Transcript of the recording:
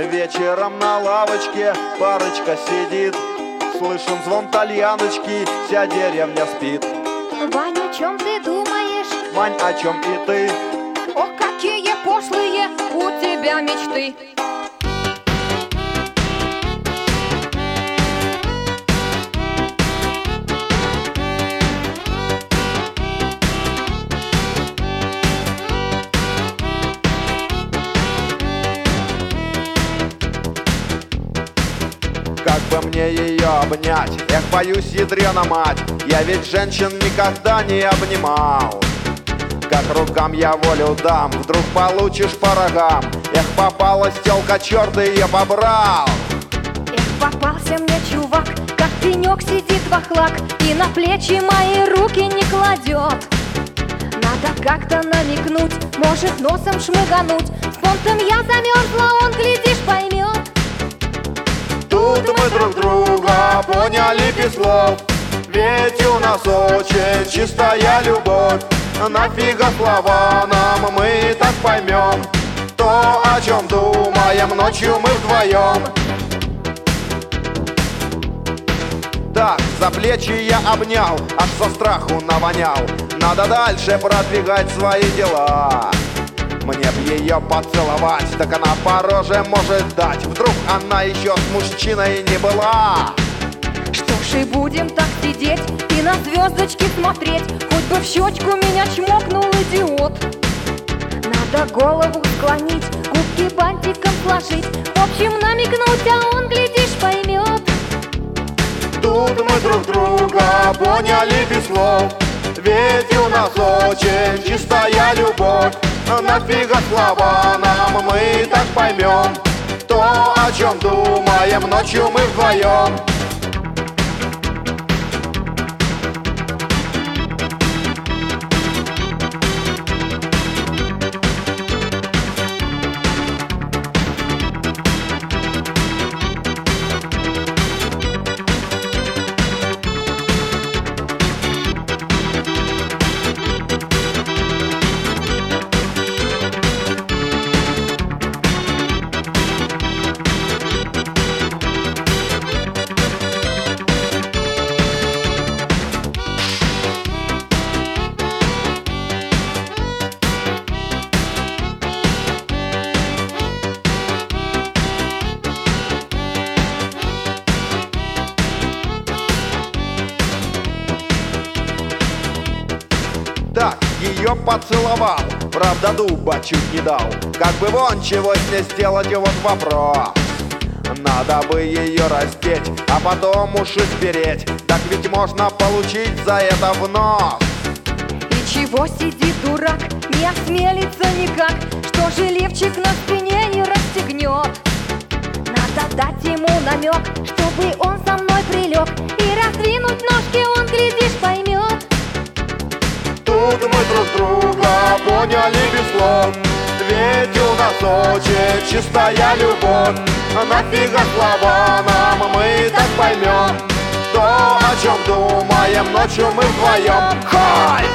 Вечером на лавочке парочка сидит, слышен звон тальяночки, вся деревня спит. Вань, о чем ты думаешь? Мань, о чем и ты? Ох, какие пошлые у тебя мечты. Как бы мне ее обнять? Эх, боюсь, ядрена мать, я ведь женщин никогда не обнимал. Как рукам я волю дам, вдруг получишь по рогам. Эх, попалась тёлка, чёрт ее побрал. Эх, попался мне чувак, как пенек сидит вахлак, и на плечи мои руки не кладет. Надо как-то намекнуть, может носом шмыгануть. С понтом я замерзла, он, глядишь, поймет. Тут мы друг друга поняли без слов, ведь у нас очень чистая любовь. Нафига слова нам, мы так поймем то, о чем думаем ночью мы вдвоем. Так, за плечи я обнял, аж со страху навонял. Надо дальше продвигать свои дела. Мне б ее поцеловать, так она по роже может дать. Вдруг она еще с мужчиной не была. Что ж и будем так сидеть и на звездочки смотреть, хоть бы в щечку меня чмокнул идиот. Надо голову склонить, губки бантиком сложить, в общем намекнуть, а он, глядишь, поймет. Тут мы друг друга поняли без слов, ведь у нас очень чистая любовь. Нафига слова нам, мы так поймем то, о чем думаем ночью мы вдвоем. Так, ее поцеловал, правда дуба чуть не дал. Как бы вон чего с ней сделать, и вот вопрос. Надо бы ее раздеть, а потом уши спереть. Так ведь можно получить за это в нос. И чего сидит дурак, не осмелится никак, что же левчик на спине не расстегнет. Надо дать ему намек, чтобы он со мной прилег, и раздвинуть ножки, он, глядишь, поймет. Тут мы друг друга поняли без слов, ведь у нас очень чистая любовь. Нафига слова нам, мы так поймем то, о чем думаем ночью мы вдвоем. Хай!